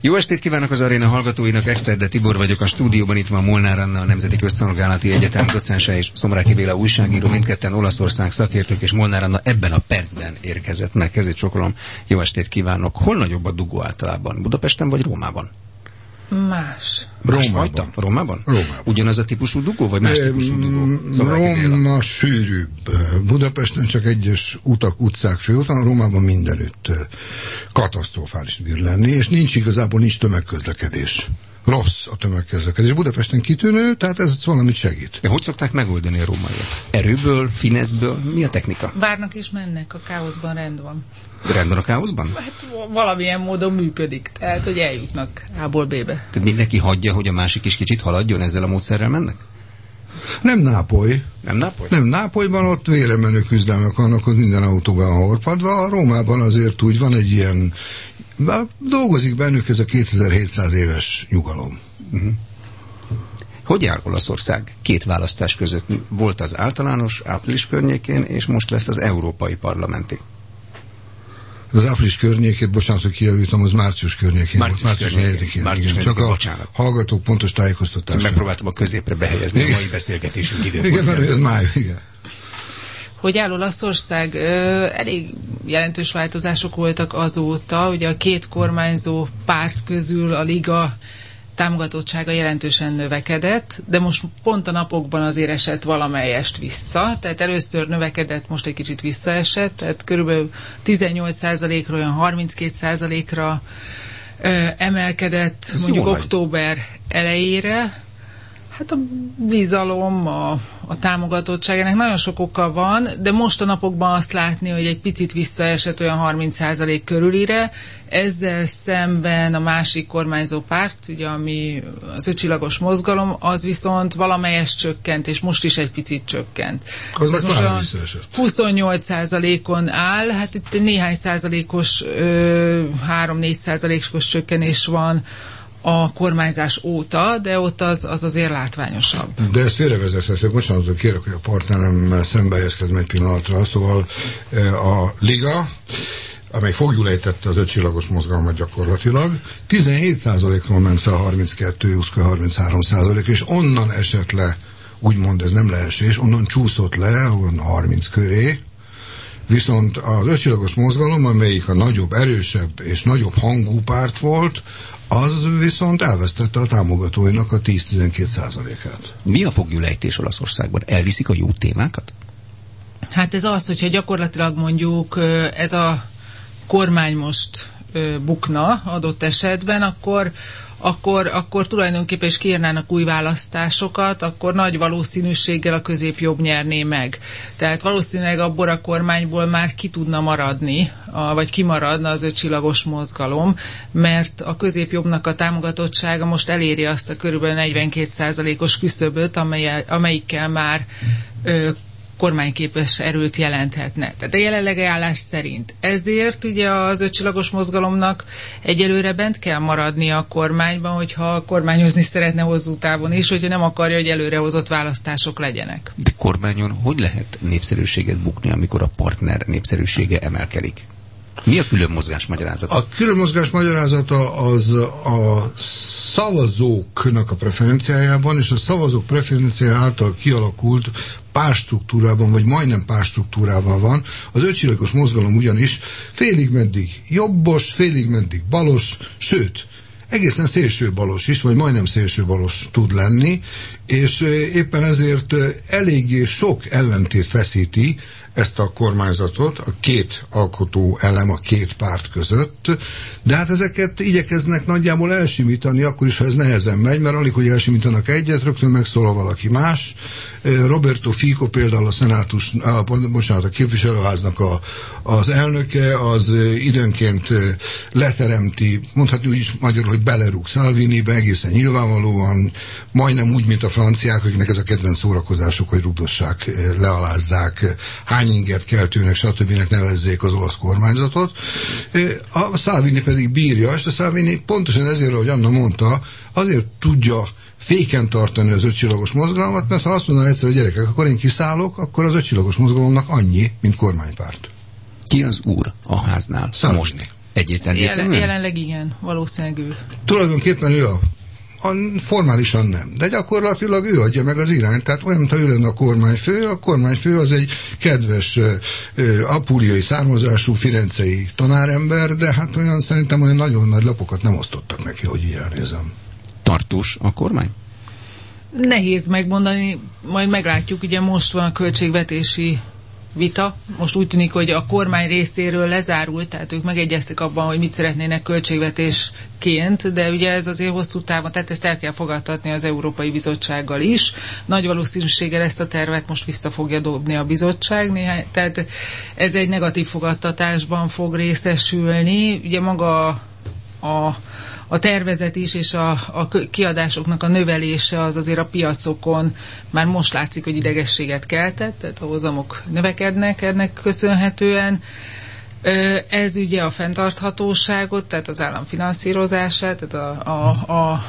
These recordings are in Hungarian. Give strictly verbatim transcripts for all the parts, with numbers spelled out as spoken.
Jó estét kívánok az aréna hallgatóinak, Exterde Tibor vagyok, a stúdióban itt van Molnár Anna, a Nemzeti Közszolgálati Egyetem docense és Szomráki Béla újságíró, mindketten Olaszország szakértők, és Molnár Anna ebben a percben érkezett meg, kezét csokolom. Jó estét kívánok. Hol nagyobb a dugó általában? Budapesten vagy Rómában? Más. Rómában. Rómában? Rómában. Ugyanaz a típusú dugó, vagy más típusú dugó? Róma sűrűbb. Budapesten csak egyes utak, utcák, főúton, Rómában mindenütt katasztrofális bír lenni, és nincs igazából nincs tömegközlekedés. Rossz a tömegközlekedés. Budapesten kitűnő, tehát ez valamit segít. De hogy szokták megoldani a rómaiak? Erőből, fineszből? Mi a technika? Várnak és mennek, a káoszban rend van. Rend van a káoszban? Hát valamilyen módon működik, tehát hogy eljutnak A-ból B-be. Tehát mindenki hagyja, hogy a másik is kicsit haladjon, ezzel a módszerrel mennek? Nem Nápoly. Nem Nápoly? Nem Nápolyban, ott véremenő küzdelmek vannak, ott minden autóban van horpadva. A Rómában azért úgy van egy ilyen, dolgozik bennük ez a kétezer-hétszáz éves nyugalom. Uh-huh. Hogy áll Olaszország két választás között? Volt az általános április környékén, és most lesz az európai parlamenti. Az április környékét, bocsánat, hogy kijavítom, az március környékén. Március, március negyedikén. Március igen, csak a bocsánat. Hallgatók pontos tájékoztatásra. Megpróbáltam a középre behelyezni igen. A mai beszélgetésünk időpontját. Igen, mert ez máj, igen. Hogy áll Olaszország? Elég jelentős változások voltak azóta. Ugye a két kormányzó párt közül a Liga támogatottsága jelentősen növekedett, de most pont a napokban azért esett valamelyest vissza, tehát először növekedett, most egy kicsit visszaesett, tehát körülbelül tizennyolc százalékra, olyan harminckét százalékra ö, emelkedett ez mondjuk október elejére. Hát a bizalom, a, a támogatottság, ennek nagyon sok oka van, de most a napokban azt látni, hogy egy picit visszaesett olyan harminc százalék körülire, ezzel szemben a másik kormányzó párt, ugye ami az ötcsillagos mozgalom, az viszont valamelyest csökkent, és most is egy picit csökkent. Az ez most a huszonnyolc százalékon áll, hát itt néhány százalékos, három-négy százalékos csökkenés van a kormányzás óta, de ott az, az azért látványosabb. De ezt félrevezethetők, bocsánat, kérek, hogy a partnerem szembe helyezkedem egy pillanatra, szóval a Liga, amely fogjulejtette az ötcsillagos mozgalmat gyakorlatilag, tizenhét százalékról ment fel harminckettő harminchárom százalék, és onnan esett le, úgymond ez nem leesés, onnan csúszott le, harminc köré, viszont az ötcsillagos mozgalom, amelyik a nagyobb, erősebb és nagyobb hangú párt volt, az viszont elvesztette a támogatóinak a tíz-tizenkét százalékát. Mi a foglyulejtés Olaszországban? Elviszik a jó témákat? Hát ez az, hogyha gyakorlatilag mondjuk ez a kormány most bukna adott esetben, akkor Akkor, akkor tulajdonképpen is kiírnának új választásokat, akkor nagy valószínűséggel a középjobb nyerné meg. Tehát valószínűleg abból a kormányból már ki tudna maradni, a, vagy kimaradna az ötcsillagos mozgalom, mert a középjobbnak a támogatottsága most eléri azt a körülbelül negyvenkét százalékos küszöböt, amely, amelyikkel már ö, kormányképes erőt jelenthetne. Tehát a jelenlegi állás szerint. Ezért ugye az ötcsillagos mozgalomnak egyelőre bent kell maradnia a kormányban, hogyha kormányozni szeretne hosszú távon is, hogyha nem akarja, hogy előrehozott választások legyenek. De kormányon hogy lehet népszerűséget bukni, amikor a partner népszerűsége emelkedik? Mi a külön mozgás magyarázata? A külön mozgás magyarázata az a szavazóknak a preferenciájában, és a szavazók preferenciája által kialakult pártstruktúrában, vagy majdnem pártstruktúrában van. Az ötcsillagos mozgalom ugyanis félig meddig jobbos, félig meddig balos, sőt, egészen szélső balos is, vagy majdnem szélső balos tud lenni, és éppen ezért eléggé sok ellentét feszíti ezt a kormányzatot, a két alkotó elem, a két párt között, de hát ezeket igyekeznek nagyjából elsimítani, akkor is, ha ez nehezen megy, mert alig, hogy elsimítanak egyet, rögtön megszólal valaki más. Roberto Fico például a szenátus, a, bocsánat, a képviselőháznak a, az elnöke, az időnként leteremti, mondhatni úgy is magyarul, hogy belerúg Salvinibe, egészen nyilvánvalóan, majdnem úgy, mint a franciák, akiknek ez a kedvenc szórakozásuk, hogy rudossák, lealázzák, hányinget keltőnek, stb. Nevezzék az olasz kormányzatot. A Salvini pedig bírja, és a Salvini pontosan ezért, ahogy Anna mondta, azért tudja féken tartani az ötcsillagos mozgalmat, mert ha azt mondaná egyszer, hogy gyerekek, akkor én kiszállok, akkor az ötcsillagos mozgalomnak annyi, mint kormánypárt. Ki az úr a háznál? Salvini. Most. Egyértelműen? Jelen, jelenleg igen, valószínűleg ő. Tulajdonképpen ő a A, formálisan nem, de gyakorlatilag ő adja meg az irányt, tehát olyan, mintha ő lenne a kormányfő, a kormányfő az egy kedves uh, uh, apuliai származású firencei tanárember, de hát olyan szerintem olyan nagyon nagy lapokat nem osztottak neki, hogy így elnézem. Tartós a kormány? Nehéz megmondani, majd meglátjuk, ugye most van a költségvetési vita. Most úgy tűnik, hogy a kormány részéről lezárult, tehát ők megegyeztek abban, hogy mit szeretnének költségvetésként, de ugye ez azért hosszú távon, tehát ezt el kell fogadtatni az Európai Bizottsággal is. Nagy valószínűséggel ezt a tervet most vissza fogja dobni a bizottság, néhány, tehát ez egy negatív fogadtatásban fog részesülni. Ugye maga a A tervezet is és a, a kiadásoknak a növelése az azért a piacokon már most látszik, hogy idegességet keltett, tehát a hozamok növekednek ennek köszönhetően. Ez ugye a fenntarthatóságot, tehát az állam finanszírozását, tehát a, a, a,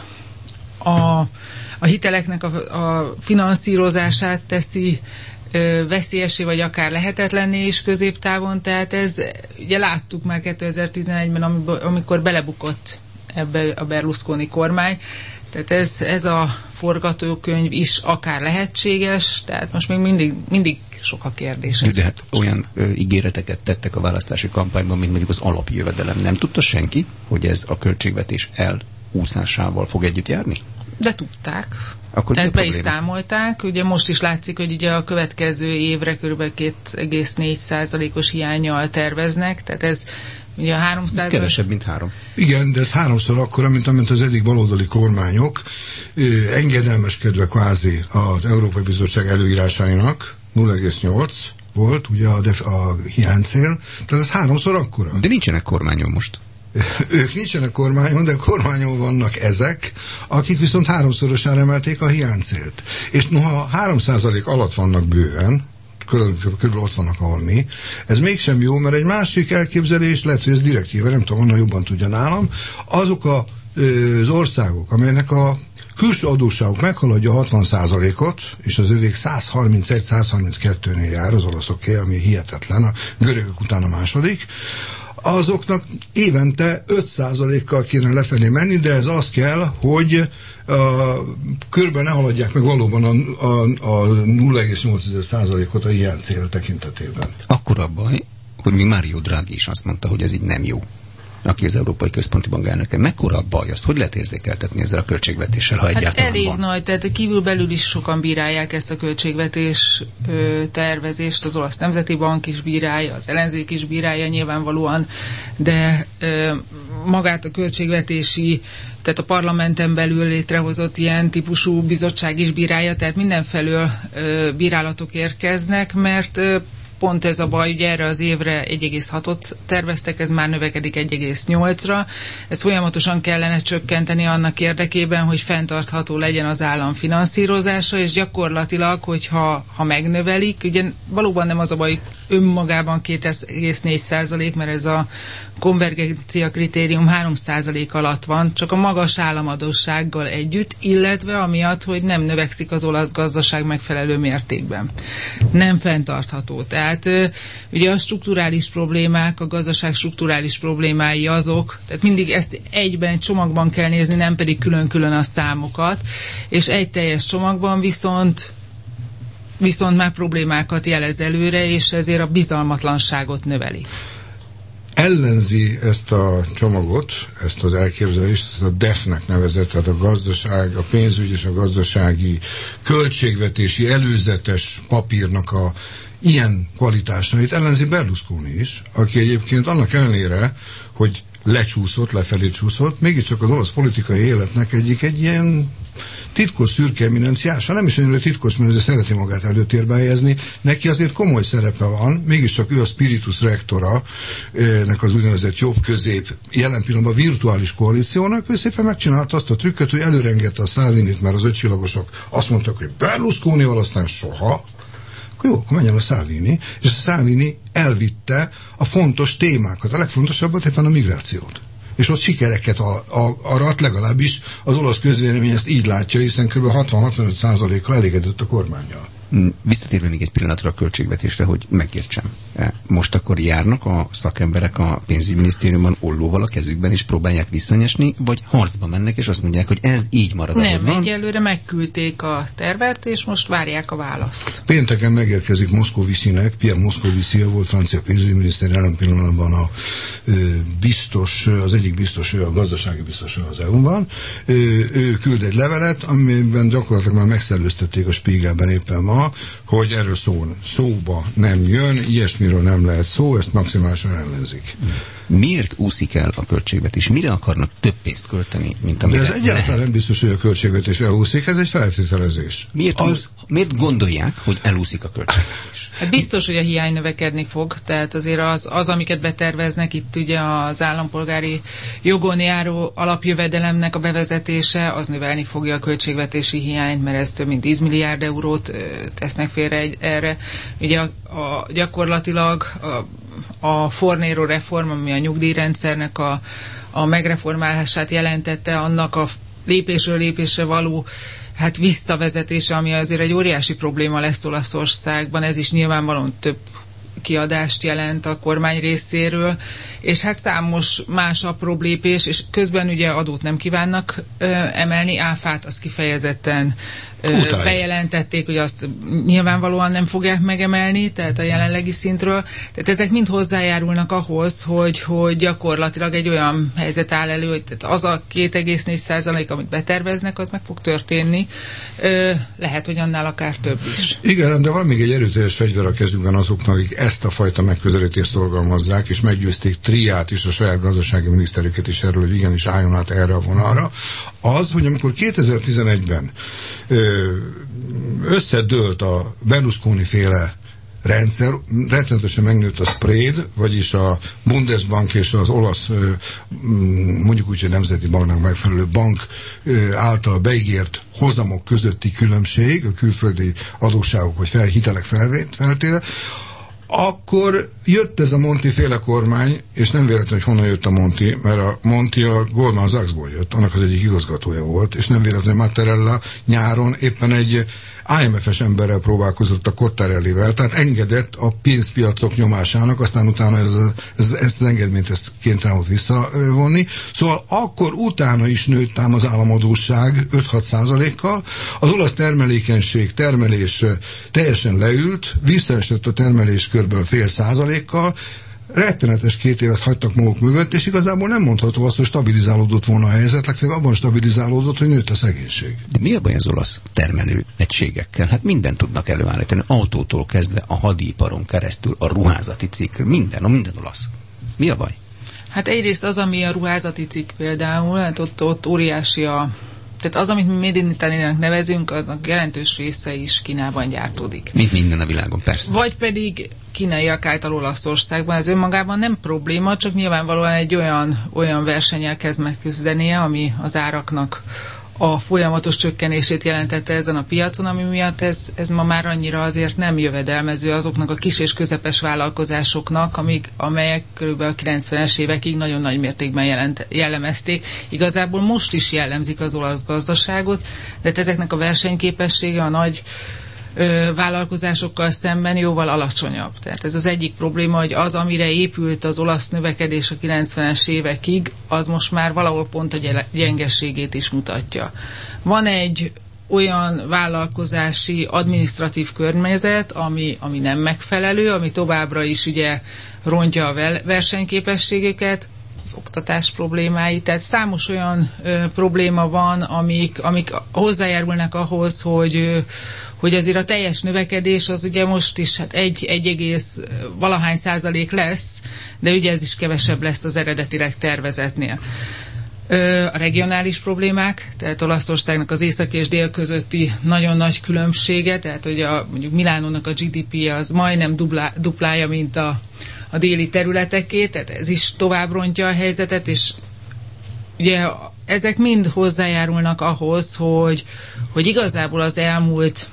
a, a hiteleknek a, a finanszírozását teszi veszélyessé, vagy akár lehetetlenné is középtávon, tehát ez ugye láttuk már kétezer-tizenegyben, amikor belebukott ebbe a Berlusconi kormány. Tehát ez, ez a forgatókönyv is akár lehetséges, tehát most még mindig, mindig sok a kérdés. De hát olyan ö, ígéreteket tettek a választási kampányban, mint mondjuk az alapjövedelem. Nem tudta senki, hogy ez a költségvetés elúszásával fog együtt járni? De tudták. Akkor tehát be is számolták. Ugye most is látszik, hogy ugye a következő évre kb. két egész négy százalékos hiánnyal terveznek, tehát ez ugye a háromszáz... Ez kevesebb, mint három. Igen, de ez háromszor akkora, mint amint az eddig baloldali kormányok ö, engedelmeskedve kvázi az Európai Bizottság előírásainak, nulla egész nyolc volt ugye a, def- a hiánycél, tehát ez háromszor akkora. De nincsenek kormányon most. Ők nincsenek kormányon, de kormányon vannak ezek, akik viszont háromszorosára emelték a hiánycélt. És noha három százalék alatt vannak bőven, körülbelül ott vannak, ahol mi. Ez mégsem jó, mert egy másik elképzelés, lehet, hogy ez direktíve, nem tudom, onnan jobban tudja nálam, azok a, az országok, amelynek a külső adósságuk meghaladja hatvan százalékot, és az övék száz harmincegy száz harminckettőnél jár, az olaszoké, ami hihetetlen, a görögök után a második, azoknak évente öt százalékkal kéne lefelé menni, de ez az kell, hogy a körben ne haladják meg valóban a, a, a nulla egész nyolc százalékot a ilyen cél tekintetében. Akkor a baj, hogy mi Mario Draghi is azt mondta, hogy ez így nem jó, aki az Európai Központi Bank elnöke. Mekkora a baj? Azt hogy lehet érzékeltetni ezzel a költségvetéssel, ha egyáltalán hát elég van? nagy, tehát kívülbelül is sokan bírálják ezt a költségvetés ö, tervezést, az Olasz Nemzeti Bank is bírálja, az ellenzék is bírálja nyilvánvalóan, de ö, magát a költségvetési, tehát a parlamenten belül létrehozott ilyen típusú bizottság is bírálja, tehát mindenfelől ö, bírálatok érkeznek, mert ö, pont ez a baj, ugye erre az évre egy egész hatot terveztek, ez már növekedik egy egész nyolcra. Ezt folyamatosan kellene csökkenteni annak érdekében, hogy fenntartható legyen az állam finanszírozása, és gyakorlatilag, hogyha ha megnövelik, ugye valóban nem az a baj, önmagában két egész négy százalék, mert ez a konvergencia kritérium három százalék alatt van, csak a magas államadóssággal együtt, illetve amiatt, hogy nem növekszik az olasz gazdaság megfelelő mértékben. Nem fenntartható. Tehát ugye a strukturális problémák, a gazdaság strukturális problémái azok, tehát mindig ezt egyben, egy csomagban kell nézni, nem pedig külön-külön a számokat, és egy teljes csomagban viszont viszont már problémákat jelez előre, és ezért a bizalmatlanságot növeli. Ellenzi ezt a csomagot, ezt az elképzelést, ezt a dé e ef-nek nevezett, tehát a gazdaság, a pénzügy és a gazdasági költségvetési előzetes papírnak a ilyen kvalitásait ellenzi Berlusconi is, aki egyébként annak ellenére, hogy lecsúszott, lefelé csúszott, mégiscsak az olasz politikai életnek egyik egy ilyen titkos szürke eminenciása, nem is annyira titkos, mert azért szereti magát előtérbe helyezni, neki azért komoly szerepe van, mégiscsak ő a spiritus rectora, nek az úgynevezett jobb-közép, jelen pillanatban virtuális koalíciónak, ő szépen megcsinálta azt a trükköt, hogy előrengette a Salvinit, mert az ötcsillagosok azt mondtak, hogy Berlusconival aztán soha, akkor jó, akkor menjen a Salvini, és a Salvini elvitte a fontos témákat, a legfontosabbat éppen a migrációt. És ott sikereket arat, legalábbis az olasz közvélemény ezt így látja, hiszen kb. hatvan-hatvanöt százalékkal elégedett a kormánnyal. Visszatérve még egy pillanatra a költségvetésre, hogy megértsem. Most akkor járnak a szakemberek a pénzügyminisztériumban ollóval a kezükben, és próbálják visszanyesni, vagy harcba mennek, és azt mondják, hogy ez így marad. Nem, egyelőre megküldték a tervet, és most várják a választ. Pénteken megérkezik Moszkovicinek, Pierre Moscovici, volt francia pénzügyminiszter, jelen pillanatban a ö, biztos, az egyik biztos, ő a gazdasági biztos az é u-ban. Ő, ő küld egy levelet, amiben gyakorlatilag már megszellőztették a Spiegelben éppen ma, hogy erről szó, szóba nem jön, ilyesmiről nem lehet szó, ezt maximálisan ellenzik. Miért úszik el a költségvetés? Mire akarnak több pénzt költeni, mint amire De ez egyáltalán nem biztos, hogy a költségvetés elúszik, ez egy feltételezés. Miért, az... úsz, miért gondolják, hogy elúszik a költségvetés? Hát biztos, hogy a hiány növekedni fog, tehát azért az, az, amiket beterveznek, itt ugye az állampolgári jogon járó alapjövedelemnek a bevezetése, az növelni fogja a költségvetési hiányt, mert ez több mint tíz milliárd eurót ö, tesznek félre egy, erre. Ugye a, a, gyakorlatilag a a Fornero reform, ami a nyugdíjrendszernek a, a megreformálását jelentette, annak a lépésről lépésre való hát visszavezetése, ami azért egy óriási probléma lesz Olaszországban, ez is nyilvánvalóan több kiadást jelent a kormány részéről, és hát számos más apró lépés, és közben ugye adót nem kívánnak ö, emelni, áfát az kifejezetten ö, bejelentették, hogy azt nyilvánvalóan nem fogják megemelni, tehát a jelenlegi szintről. Tehát ezek mind hozzájárulnak ahhoz, hogy, hogy gyakorlatilag egy olyan helyzet áll elő, hogy tehát az a két egész négy százalék, amit beterveznek, az meg fog történni. Ö, lehet, hogy annál akár több is. Igen, de van még egy erőteljes fegyver a kezükben azoknak, akik ezt a fajta megközelítést szorgalmazzák, és meggyőzték Triát is, a saját gazdasági miniszterüket is erről, hogy igenis álljon át erre a vonalra, az, hogy amikor kétezer-tizenegyben összedőlt a Berlusconi féle rendszer, rettenetesen megnőtt a spread, vagyis a Bundesbank és az olasz, mondjuk úgy, hogy nemzeti banknak megfelelő bank által beígért hozamok közötti különbség, a külföldi adósságok vagy fel, hitelek feltétele, akkor jött ez a Monti féle kormány, és nem véletlen, hogy honnan jött a Monti, mert a Monti a Goldman Sachsból jött, annak az egyik igazgatója volt, és nem véletlen, hogy Mattarella nyáron éppen egy I M F-es emberrel próbálkozott, a Cottarellivel, tehát engedett a pénzpiacok nyomásának, aztán utána ez, ez, ezt az engedményt ezt kénytelen volt visszavonni. Szóval akkor utána is nőtt ám az államadósság öt-hat százalékkal, az olasz termelékenység, termelés teljesen leült, visszaesett a termelés körből fél százalékkal, rettenetes két évet hagytak maguk mögött, és igazából nem mondható azt, hogy stabilizálódott volna a helyzet, legfeljebb abban stabilizálódott, hogy nőtt a szegénység. De mi a baj az olasz termelő egységekkel? Hát mindent tudnak előállítani, autótól kezdve a hadiiparon keresztül, a ruházati cikk, minden, a minden olasz. Mi a baj? Hát egyrészt az, ami a ruházati cikk például, hát ott, ott óriási a... Tehát az, amit mi Made in Italy-nek nevezünk, annak jelentős része is Kínában gyártódik. Mint minden a világon, persze. Vagy pedig kínaiak által Olaszországban. Ez önmagában nem probléma, csak nyilvánvalóan egy olyan, olyan versennyel kezd megküzdenie, ami az áraknak a folyamatos csökkenését jelentette ezen a piacon, ami miatt ez, ez ma már annyira azért nem jövedelmező azoknak a kis és közepes vállalkozásoknak, amik, amelyek körülbelül a kilencvenes évekig nagyon nagy mértékben jelent, jellemezték. Igazából most is jellemzik az olasz gazdaságot, de ezeknek a versenyképessége a nagy ö, vállalkozásokkal szemben jóval alacsonyabb. Tehát ez az egyik probléma, hogy az, amire épült az olasz növekedés a kilencvenes évekig, az most már valahol pont a gyengeségét is mutatja. Van egy olyan vállalkozási, adminisztratív környezet, ami, ami nem megfelelő, ami továbbra is ugye rontja a versenyképességüket, az oktatás problémái, tehát számos olyan ö, probléma van, amik, amik hozzájárulnak ahhoz, hogy, ö, hogy azért a teljes növekedés az ugye most is hát egy, egy egész valahány százalék lesz, de ugye ez is kevesebb lesz az eredetileg tervezetnél. Ö, a regionális problémák, tehát Olaszországnak az észak és dél közötti nagyon nagy különbsége, tehát hogy a, mondjuk Milánónak a gé dé pé-je az majdnem duplá, duplája, mint a a déli területeké, tehát ez is tovább rontja a helyzetet, és ugye ezek mind hozzájárulnak ahhoz, hogy, hogy igazából az elmúlt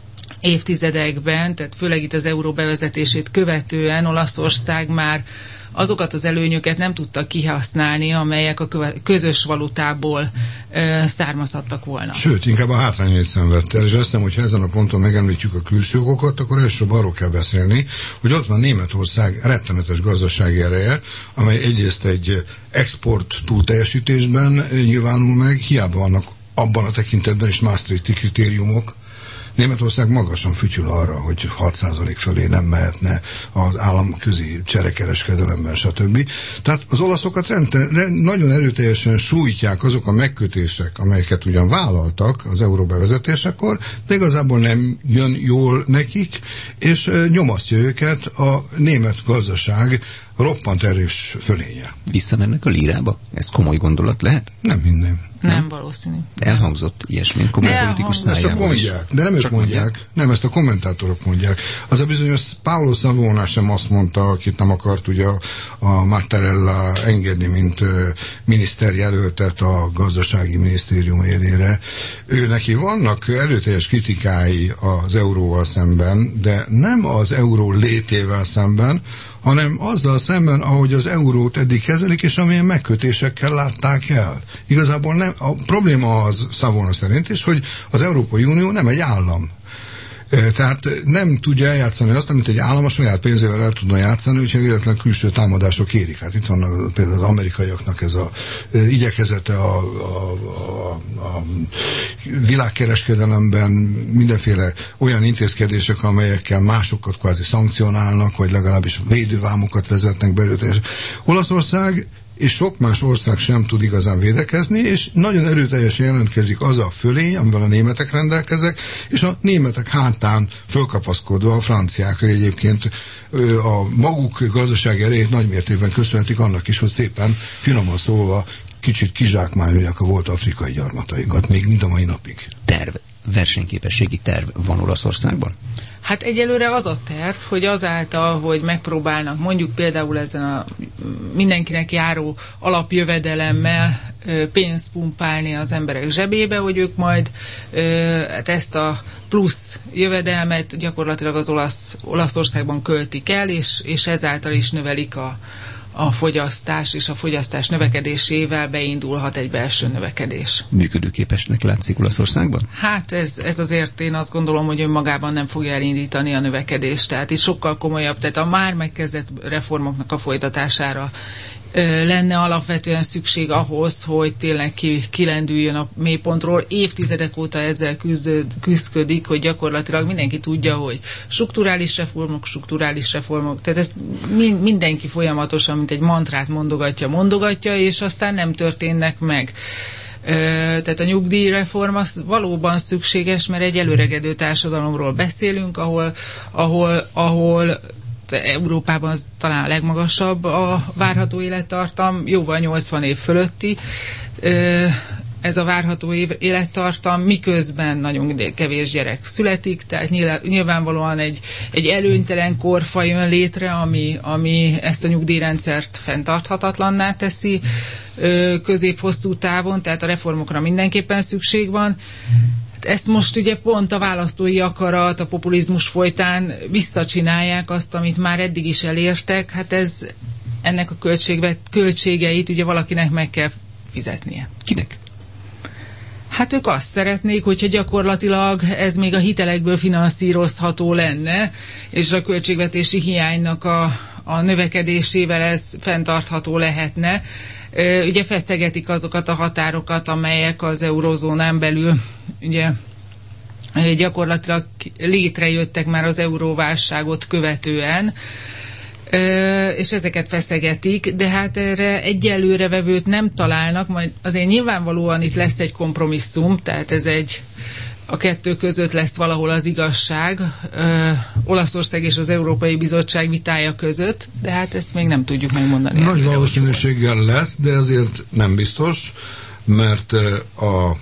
évtizedekben, tehát főleg itt az euró bevezetését követően Olaszország már azokat az előnyöket nem tudta kihasználni, amelyek a közös valutából ö, származhattak volna. Sőt, inkább a hátrányait szenvedte el, és azt hiszem, hogy ha ezen a ponton megemlítjük a külső okokat, akkor elsőbb arról kell beszélni, hogy ott van Németország rettenetes gazdasági ereje, amely egyrészt egy export túlteljesítésben nyilvánul meg, hiába vannak abban a tekintetben is Maastrichti kritériumok. Németország magasan fütyül arra, hogy hat százalék fölé nem mehetne az államközi cserekereskedelemben, stb. Tehát az olaszokat rendre, nagyon erőteljesen sújtják azok a megkötések, amelyeket ugyan vállaltak az euró bevezetésekor, de igazából nem jön jól nekik, és nyomasztja őket a német gazdaság roppant erős fölénye. Visszamennek a lírába? Ez komoly gondolat lehet? Nem minden. Nem, nem valószínű. Elhangzott ilyesmi komoly de politikus szájából mondják, de nem ők mondják, mondják, nem, ezt a kommentátorok mondják. Az a bizonyos Paolo Savona sem azt mondta, akit nem akart ugye a, a Mattarella engedni, mint ö, miniszterjelöltet a gazdasági minisztérium élére. Ő neki vannak erőteljes kritikái az euróval szemben, de nem az euró létével szemben, hanem azzal szemben, ahogy az eurót eddig kezelik, és amilyen megkötésekkel látták el. Igazából nem, a probléma az Savona szerint is, hogy az Európai Unió nem egy állam. Tehát nem tudja eljátszani azt, amit egy állam a saját pénzével el tudna játszani, hogyha véletlen külső támadások érik. Hát itt van például az amerikaiaknak ez a igyekezete a, a, a, a világkereskedelemben mindenféle olyan intézkedések, amelyekkel másokat kvázi szankcionálnak, vagy legalábbis védővámokat vezetnek belőle. Olaszország és sok más ország sem tud igazán védekezni, és nagyon erőteljesen jelentkezik az a fölény, amivel a németek rendelkeznek, és a németek hátán fölkapaszkodva a franciák, hogy egyébként a maguk gazdasági erejét nagymértékben köszönhetik annak is, hogy szépen, finoman szólva, kicsit kizsákmányolják a volt afrikai gyarmataikat, még mind a mai napig. Terv, versenyképességi terv van Olaszországban? Hát egyelőre az a terv, hogy azáltal, hogy megpróbálnak mondjuk például ezen a mindenkinek járó alapjövedelemmel pénzt pumpálni az emberek zsebébe, hogy ők majd hát ezt a plusz jövedelmet gyakorlatilag az olasz, Olaszországban költik el, és, és ezáltal is növelik a, a fogyasztás, és a fogyasztás növekedésével beindulhat egy belső növekedés. Működőképesnek látszik Olaszországban? Hát ez, ez azért én azt gondolom, hogy önmagában nem fogja elindítani a növekedést. Tehát itt sokkal komolyabb, tehát a már megkezdett reformoknak a folytatására ö, lenne alapvetően szükség ahhoz, hogy tényleg ki, kilendüljön a mélypontról. Évtizedek óta ezzel küzdő, küzdködik, hogy gyakorlatilag mindenki tudja, hogy strukturális reformok, strukturális reformok, tehát ezt min, mindenki folyamatosan, mint egy mantrát mondogatja, mondogatja, és aztán nem történnek meg. Ö, tehát a nyugdíjreform az valóban szükséges, mert egy előregedő társadalomról beszélünk, ahol, ahol, ahol Európában az talán a legmagasabb a várható élettartam, jóval nyolcvan év fölötti. Ö, ez a várható élettartam, miközben nagyon kevés gyerek születik, tehát nyilvánvalóan egy, egy előnytelen korfaj jön létre, ami, ami ezt a nyugdíjrendszert fenntarthatatlanná teszi közép-hosszú távon, tehát a reformokra mindenképpen szükség van. Ezt most ugye pont a választói akarat, a populizmus folytán visszacsinálják azt, amit már eddig is elértek, hát ez ennek a költségvet, költségeit ugye valakinek meg kell fizetnie. Kinek? Hát ők azt szeretnék, hogyha gyakorlatilag ez még a hitelekből finanszírozható lenne, és a költségvetési hiánynak a, a növekedésével ez fenntartható lehetne. Ugye feszegetik azokat a határokat, amelyek az eurozónán belül ugye gyakorlatilag létrejöttek már az euróválságot követően, és ezeket feszegetik, de hát erre egyelőre vevőt nem találnak, majd azért nyilvánvalóan itt lesz egy kompromisszum, tehát ez egy a kettő között lesz valahol az igazság, ö, Olaszország és az Európai Bizottság vitája között, de hát ezt még nem tudjuk megmondani. Nagy valószínűséggel lesz, de azért nem biztos, mert a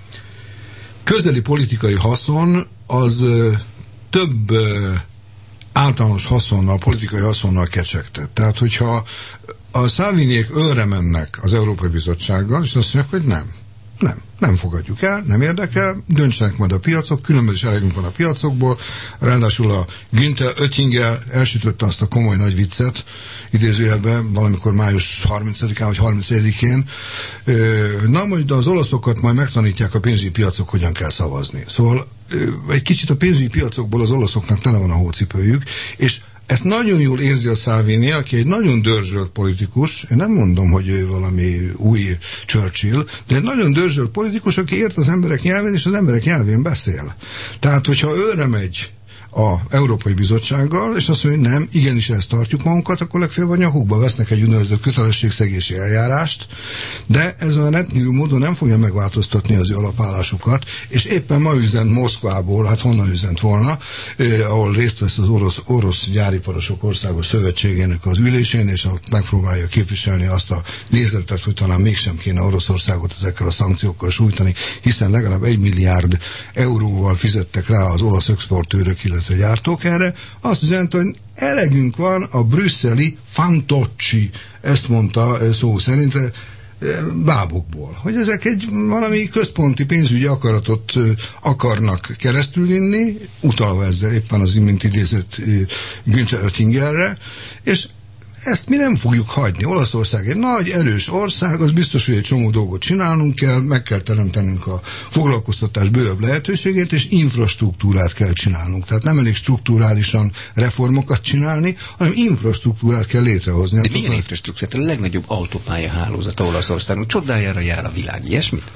közeli politikai haszon az több általános haszonnal, politikai haszonnal kecsegtet. Tehát, hogyha a Salviniék őre mennek az Európai Bizottsággal, és azt mondják, hogy nem. Nem. Nem fogadjuk el, nem érdekel, döntsenek majd a piacok, különböző elegünk van a piacokból, ráadásul a Günther Oettinger elsütötte azt a komoly nagy viccet, idézőjelben valamikor május harmincadikán vagy harmincegyedikén, na majd az olaszokat majd megtanítják a pénzügyi piacok, hogyan kell szavazni. Szóval egy kicsit a pénzügyi piacokból az olaszoknak tele van a hócipőjük, és ezt nagyon jól érzi a Salvini, aki egy nagyon dörzsölt politikus, én nem mondom, hogy ő valami új Churchill, de egy nagyon dörzsölt politikus, aki ért az emberek nyelvén, és az emberek nyelvén beszél. Tehát, hogyha őre megy a Európai Bizottsággal, és azt mondja, hogy nem, igenis ezt tartjuk magunkat, akkor legfeljebb a nyakukba vesznek egy úgynevezett kötelességszegési eljárást, de ez a rendkívül módon nem fogja megváltoztatni az ő alapállásukat, és éppen ma üzent Moszkvából, hát honnan üzent volna, eh, ahol részt vesz az orosz, orosz gyáriparosok országos szövetségének az ülésén, és ott megpróbálja képviselni azt a nézetet, hogy talán mégsem kéne Oroszországot ezekkel a szankciókkal sújtani, hiszen legalább egy milliárd euróval fizettek rá az olasz exportőrök, illetve gyártók erre, azt üzent, hogy elegünk van a brüsszeli fantocci, ezt mondta szó szerint, bábokból. Hogy ezek egy valami központi pénzügyi akaratot akarnak keresztülvinni, utalva ezzel éppen az imént idézett Günther Oettingerre, és ezt mi nem fogjuk hagyni. Olaszország egy nagy, erős ország, az biztos, hogy egy csomó dolgot csinálnunk kell, meg kell teremtenünk a foglalkoztatás bővebb lehetőségét, és infrastruktúrát kell csinálnunk. Tehát nem elég strukturálisan reformokat csinálni, hanem infrastruktúrát kell létrehozni. De milyen infrastruktúrát? A legnagyobb autópályahálózata Olaszországnak. Csodájára jár a világ. Ilyesmit?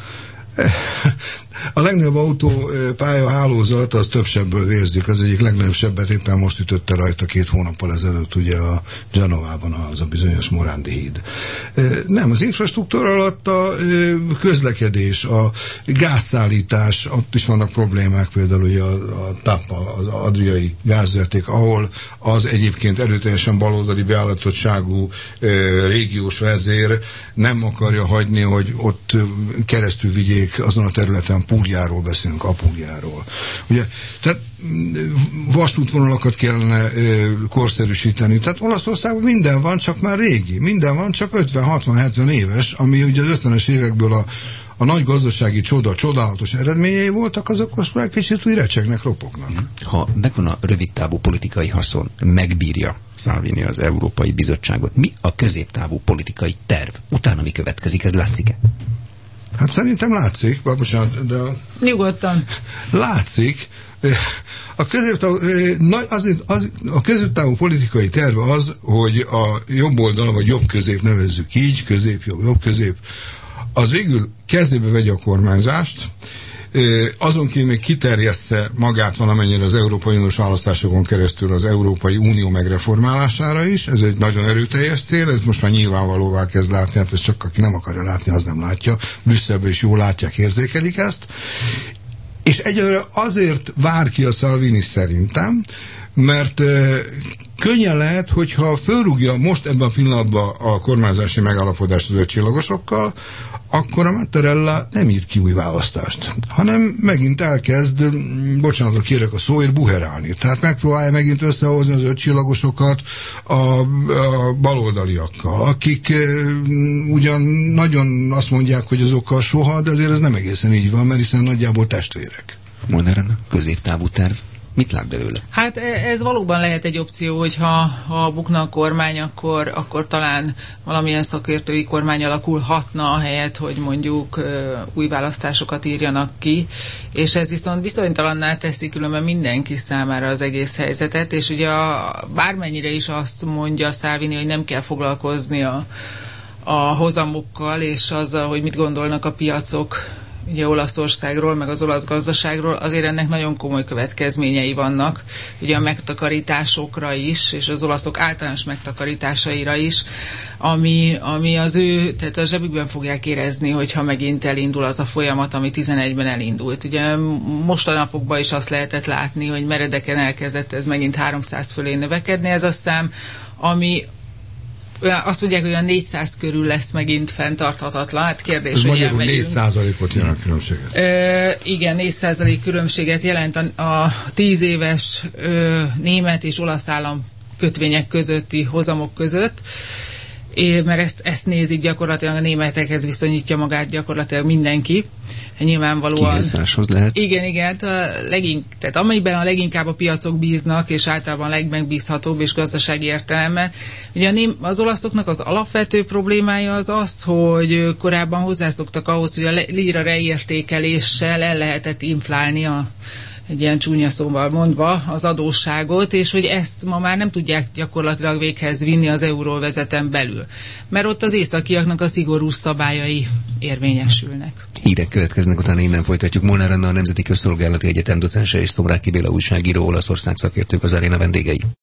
A legnagyobb autópálya hálózat az több sebből vérzik, az egyik legnagyobb sebbet éppen most ütötte rajta két hónappal ezelőtt ugye a Genovában az a bizonyos Morandi híd. Nem, az infrastruktúra alatt a közlekedés, a gázszállítás, ott is vannak problémák, például ugye a, a Tappa, az adriai gázvezeték, ahol az egyébként erőteljesen baloldali beállítottságú régiós vezér nem akarja hagyni, hogy ott keresztül vigyék azon a területen, Púliáról beszélünk, Apúliáról. Ugye, tehát vasútvonalakat kellene ö, korszerűsíteni. Tehát Olaszországban minden van, csak már régi. Minden van, csak ötven hatvan hetven éves, ami ugye az ötvenes évekből a, a nagy gazdasági csoda, csodálatos eredményei voltak, azok most már kicsit úgy recsegnek, ropognak. Ha megvan a rövidtávú politikai haszon, megbírja Salvini az Európai Bizottságot, mi a középtávú politikai terv? Utána mi következik? Ez látszik-e? Hát szerintem látszik, bocsánat, de... Nyugodtan. Látszik. A középtávú, az, az, a középtávú politikai terve az, hogy a jobb oldal, vagy jobb közép nevezzük így, közép, jobb, jobb közép, az végül kezébe vegye a kormányzást, azon kívül még kiterjessze magát valamennyire az Európai Uniós választásokon keresztül az Európai Unió megreformálására is. Ez egy nagyon erőteljes cél, ez most már nyilvánvalóvá kezd látni, hát ez csak aki nem akarja látni, az nem látja. Brüsszelben is jól látják, érzékelik ezt. És egyelőre azért vár ki a Salvini szerintem, mert euh, könnyen lehet, hogyha fölrúgja most ebben a pillanatban a kormányzási megállapodást az öt csillagosokkal, akkor a Mattarella nem ír ki új választást, hanem megint elkezd, bocsánatot kérek a szóért, buherálni. Tehát megpróbálja megint összehozni az öt csillagosokat a, a baloldaliakkal, akik e, ugyan nagyon azt mondják, hogy azokkal soha, de azért ez nem egészen így van, mert hiszen nagyjából testvérek. Mondaná, középtávú terv. Mit lát belőle? Hát ez valóban lehet egy opció, hogyha ha bukna a kormány, akkor, akkor talán valamilyen szakértői kormány alakulhatna, ahelyett, hogy mondjuk új választásokat írjanak ki, és ez viszont bizonytalanná teszi különben mindenki számára az egész helyzetet, és ugye a, bármennyire is azt mondja Salvini, hogy nem kell foglalkozni a, a hozamokkal, és azzal, hogy mit gondolnak a piacok ugye Olaszországról, meg az olasz gazdaságról, azért ennek nagyon komoly következményei vannak, ugye a megtakarításokra is, és az olaszok általános megtakarításaira is, ami, ami az ő, tehát a zsebükben fogják érezni, hogyha megint elindul az a folyamat, ami tizenegyben elindult. Ugye mostanapokban is azt lehetett látni, hogy meredeken elkezdett ez megint háromszáz fölé növekedni ez a szám, ami azt mondják, hogy olyan négyszáz körül lesz megint fenntarthatatlan. Hát kérdés, ez hogy elmegyünk. négy százalékot jelent különbséget. Ö, igen, négy százalék különbséget jelent a, a tíz éves ö, német és olasz állam kötvények közötti hozamok között. É, mert ezt, ezt nézik gyakorlatilag, a németekhez viszonyítja magát gyakorlatilag mindenki. Nyilvánvalóan. Kihez máshoz lehet. Igen, igen, hát a legink, tehát amelyben a leginkább a piacok bíznak, és általában a legmegbízhatóbb és gazdasági értelemben. Ugye a ném, az olaszoknak az alapvető problémája az az, hogy korábban hozzászoktak ahhoz, hogy a lira reértékeléssel el lehetett inflálni a egy ilyen csúnya szóval mondva az adósságot, és hogy ezt ma már nem tudják gyakorlatilag véghez vinni az euróvezeten belül. Mert ott az északiaknak a szigorú szabályai érvényesülnek. Hírek következnek, utána innen folytatjuk. Molnár Anna, a Nemzeti Közszolgálati Egyetem docense és Szomráki Béla újságíró, Olaszország szakértők az aréna vendégei.